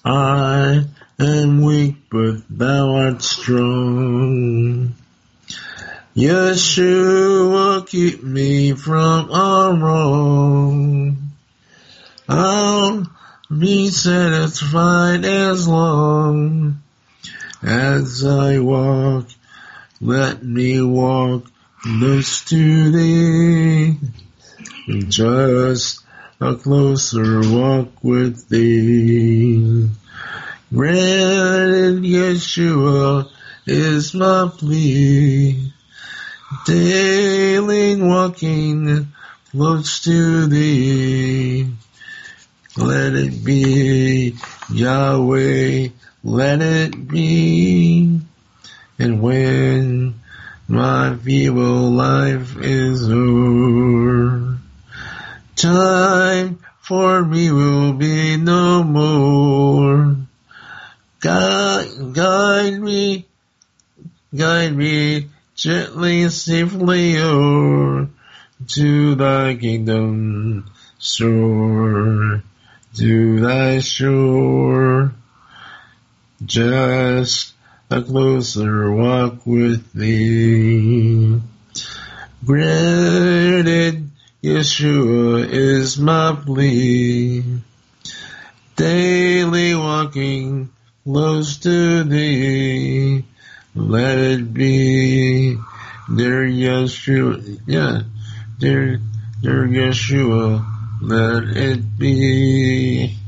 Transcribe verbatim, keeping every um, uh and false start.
I am weak, but thou art strong. Yeshua, keep me from all wrong. I'll be satisfied as long as I walk. Let me walk close to thee. Just a closer walk with thee. Granted, Yeshua is my plea. Daily walking close to thee. Let it be, Yahweh, let it be. And when my feeble life is o'er, time for me will be no more. Guide, guide me, guide me gently, safely o'er to thy kingdom shore, to thy shore. Just a closer walk with thee. Granted, Yeshua is my plea. Daily walking close to thee. Let it be, dear Yeshua, yeah, dear, dear Yeshua, let it be.